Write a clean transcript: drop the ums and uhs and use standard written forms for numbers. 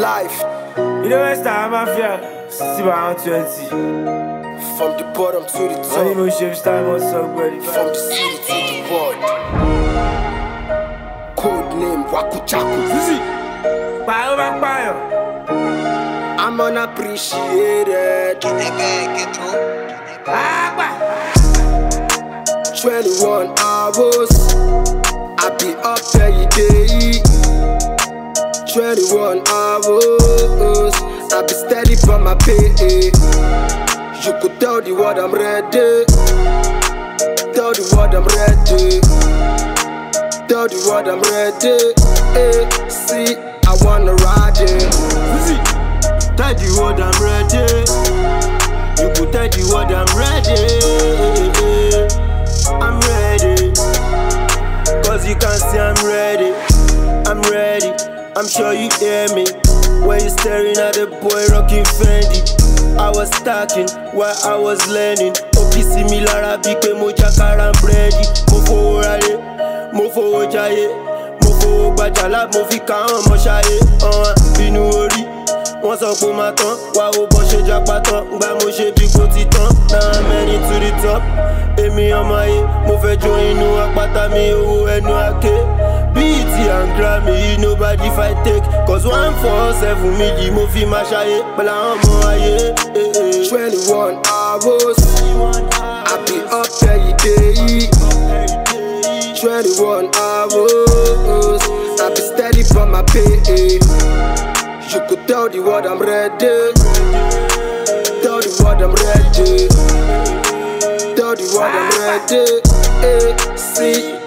life. You know what's time mafia? See about 20. From the bottom to the Only top. no shape style on somebody. From the city to the world. Code name Waku Chaku. Pio back pio. I'm unappreciated. Agua. 21 hours. I be up every day. 21 hours. I be steady for my pay. You could tell the word I'm ready. Tell the word I'm ready. Tell the word I'm ready. See, I wanna ride it. Tell the word I'm ready. You could tell the word I'm ready. I'm ready. Cause you can see I'm ready. I'm ready. I'm sure you hear me when you staring at the boy rocking Fendi. I was stacking while I was learning. Obi similar bike mo jakara bready. Mo fowó ráyé, mo fowó jayé, mo fowó gbajàlá, mo fi káwọn ọmọ ṣayé. Bínú orí, wọ́n sọ pé máa tán. Wá wo bọ́ ṣe jápa tán, gbà mo ṣe bí kò ti tán. Now I'm heading to the top. Èmi ọmọ ayé, mo fẹ́ jó inú àpáta mi, owó ẹnu àké. BT and Grammy, nobody fight take. Cause 147 million, mo fi máa ṣayé. Pẹ̀lú àwọn ọmọ ayé. 21 hours. I be up every day. 21 hours. I be steady for my pay. You could tell the word I'm ready. Tell the word I'm ready. Tell the word I'm ready. See.